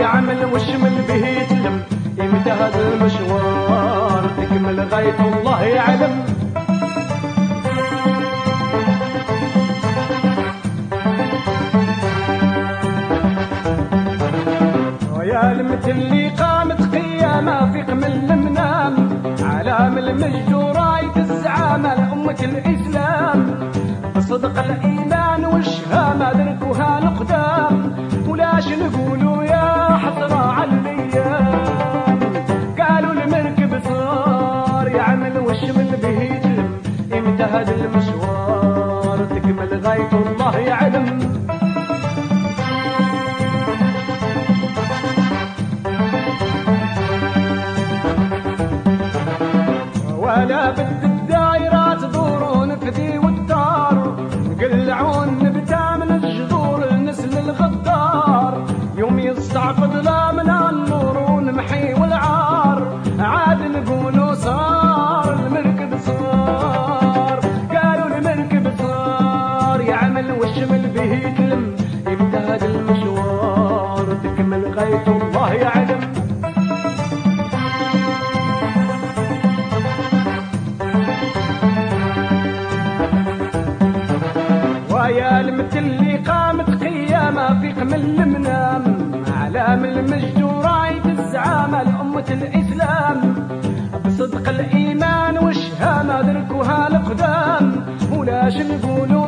يعمل وشمل به يتلم، يمتى هذا المشوار تكمل غاية الله يعلم. ويا المثل اللي قامت قيامة في قمل المنام، علام المجد وراية الزعامة لأمة الإسلام، بصدق الإيمان والشهامة دركوها القدام، ولاش نقولوا يا حسرة على الأيام. قالوا المركب صار يعمل والشمل به يتلم، امتى هذا المشوار تكمل غاية الله يعلم. ولا بد الدايرات دورون فدي والدار، نقلعون نبتا من الجذور النسل الغدار، يوم يستعقد لا من النور ونمحي والعار، عاد نقولوا صار المركب صار. قالوا المركب صار يعمل والشمل به يتلم، يمتى هذا المشوار تكمل غاية الله يعلم. ويا المثل اللي قامت قيامة في قمل المنام، علام المجد وراية الزعامة لأمة الإسلام، بصدق الإيمان والشهامة دركوها القدام، ولاش نقولوا